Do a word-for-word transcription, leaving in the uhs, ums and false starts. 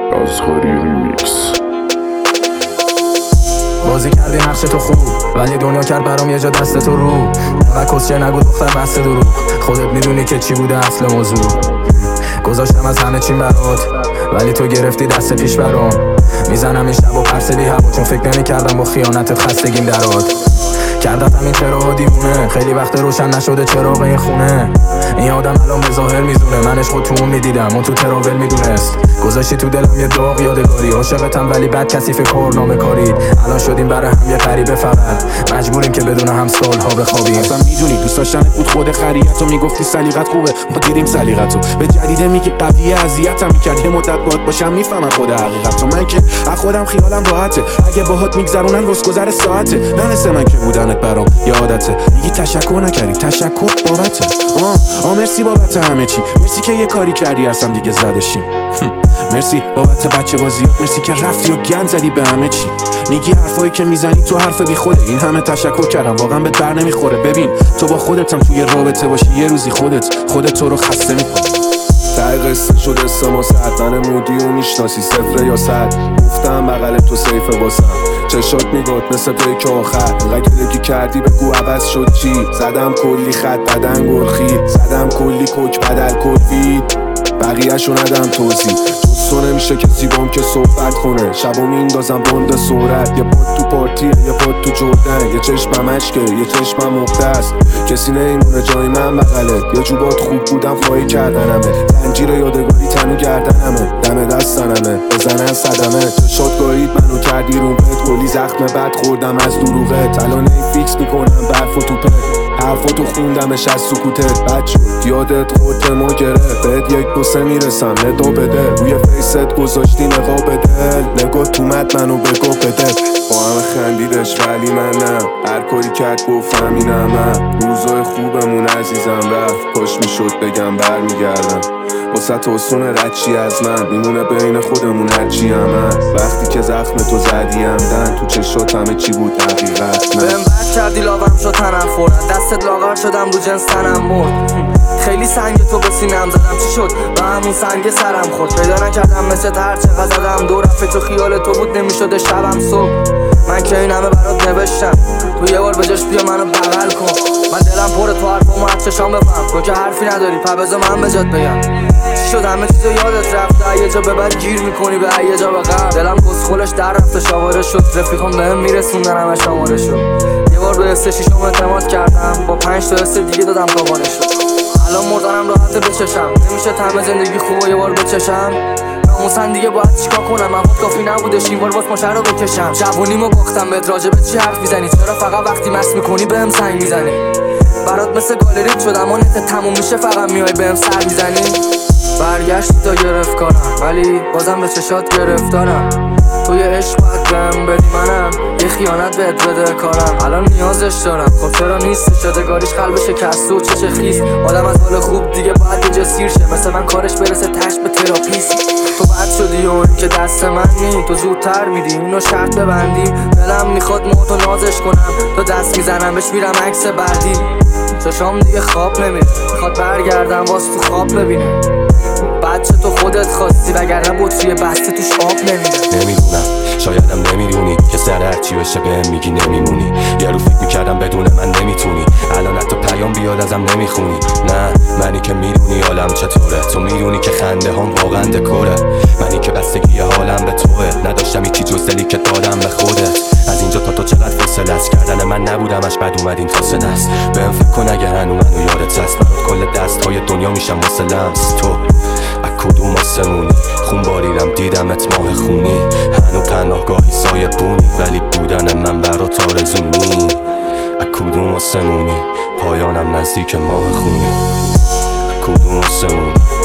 رازخوری ریمیکس. بازی کردی نقش تو خوب، ولی دنیا کرد برام یه جا دست تو رو. و کسچه نگو دختر بسته درو، خودت میدونی که چی بوده اصل موضوع. گذاشتم از همه چیم برات، ولی تو گرفتی دست پیش برام. میزنم این شب و پرس بی هوا، چون فکر نمی کردم با خیانتت خستگیم درات. کردتم این چرا دیوونه، خیلی وقت روشن نشده چراغ این خونه. این آدم الان به ظاهر میزونه، من عشقو تو اون میدیدم اون تو تراول میدونست. گذاشتی تو دلم یه داغ یادگاری، عاشقتم ولی بد کثیف کارنامه کاری. الان شدیم برای هم یه غریبه، فقط مجبوریم که بدون هم سالها بخوابیم. اصلا میدونی دوست داشتنت بود خود خریت، و میگفتی سلیقت خوبه ما دیدیم سلیقتو. به جدیده میگی قویه اذیتم میکرد، یه مدت باهات باشم میفهمم خود حقیقتو. من که از خودم خیالم راحته، اگه باهات میگذرونن رسگذر ساعته. ننسه من که بودنت برام یه عادته، میگی تشکر نکردی تشکر بابته. آه آه مرسی بابت همه چی، مرسی که یه کاری کردی اصلا دیگه زدشیم. مرسی بابت بچه بازیات، مرسی که رفتی و گند زدی به همه چی. میگی حرفایی که میزنی تو حرف بی خوده، این همه تشکر کردم واقعا بهت بر نمیخوره. ببین تو با خودتم توی رابطه باشی، یه روزی خودت خودت تو رو خسته میکنی. ته قصه شده سما ساعت، من مودی و میشناسی صفر یا صد. گفتم بغل تو سیفه واسم، چشات میگات مثل پیک آخر. اگه دگی کردی بگو عوض شد چی. زدم کلی خط بدن گرخی، زدم کلی کوک بدل کلید. بقیه شو ندم توضیح، جستو نمیشه کسی بام که صحبت کنه. شبو میندازم بند سرعت، یه پاد تو پارتیه یه پاد تو جردن. یه چشمم عشقه یه چشمم مختص، کسی نمیمونه جای من بغلت. یه جوبات خوب بودم فایی کردنمه، زنجیر یادگاری تنو گردنمه. دم دستنمه بزنن صدمه، چشات گایید منو کردی رو بهت. کلی زخم بد خوردم از دروغت، الان این فیکس میکنم برف و توپت. حرفاتو خوندمش از سکوتت، بد شد یادت خورد ما گرفت. بهت یک دو سه میرسم ندا بده، روی فیست گذاشتی نقاب دل. نگاه تو مد منو بگو بده. با همه خندیدش ولی من نه، هر کاری کرد گفت همینم من. روزای خوبمون عزیزم رفت، کاش میشد بگم برمیگردم. واسه توسون ردچی از من میمونه بین خودمون هرچی هم هست. وقتی که زخم تو زدیم دن، تو چشات همه چی بود حقیقت. بهم بد کردی لاغم شد تنم خورد، دستت لاغر شدم رو جنس تنم مرد. خیلی سنگ تو به سینم زدم، چی شد و همون سنگ سرم خورد. پیدا نکردم مثل هر چقدر زدم دور رفت تو خیال تو بود نمیشده شبم صبح. من که این همه برات نوشتم، تو یه بار بجاش بیا منو بغل کن. من دلم پره تو حرفامو از چشام بفهم، تو که حرفی نداری پا بذار من بجات بگم. چی شد همه چیزو یادت رفته، یه جا به بعد گیر میکنی به یه جا به قبل. دلم کسخولش در رفته شاوره شد، رفیقم بهم میرسوندن همه شماره شد. یه بار به حس شیشم اعتماد کردم، با پنج تا حس دیگه دادم تابانه شد. الان مردنم راحته بچشم، نمیشه طعم زندگی خوبو یه بار بچشم. ناموسن دیگه باید چیکار کنم، من خود کافی نبودش این بار باز ماشه رو بکشم. جوونیمو باختم بهت، راجبت چی حرف میزنی؟ چرا فقط وقتی مست میکنی بهم سنگ میزنی؟ برات مثل گالریت شدم و نت تموم میشه فقط میای بهم سر میزنی. برگشتی تا گرفت کارم، ولی بازم به چشات گرفتارم. توی عشق باید بهم بدی، منم یه خیانت بهت بده کارم. الان نیازش دارم، خب چرا نیست؟ شدگاریش قلب شکسته و چش خیس. آدم از حال خوب دیگه باید یه جسیر شه، مثل من کارش برسه تش به تراپیست. تو بد شدی و این که دست من نی، تو زودتر میدی اینو شرط ببندیم. دلم میخواد موتو نازش کنم، تو دست میزنم بهش میرم عکس بعدی. چشام دیگه خواب نمیره، میخواد برگردم واس تو خواب ببینه. بچه تو خودت خواستی وگرنه بطری بسته توش آب نمیره. نمیدونم شایدم نمیدونی که سر هرچی بشه بهم میگی نمیمونی. یه رو فکر میکردم بدون من نمیتونی، الان حتی پیام بیاد ازم نمیخونی. نه منی که میدونی حالم چطوره، تو میدونی که خنده هم واقعا دکوره. منی که بستگی حالم به توه، نداشتم هیچی جز دلی که دادم به خودت. از اینجا تا تو چقدر فاصله است، کردن من نبودمش بد اومد این فاصله است. بهم فکر کن اگه هنو منو یادت هست، برات کل دست های دنیا میشم واسه لمس تو. از کدوم آسمونی خون باریدم دیدمت ماه خونی. هنو پناهگاهی سایه بونی، ولی بودن من برات آرزونی. از کدوم آسمونی پایانم نزدیک ماه خونی. از کدوم آسمونی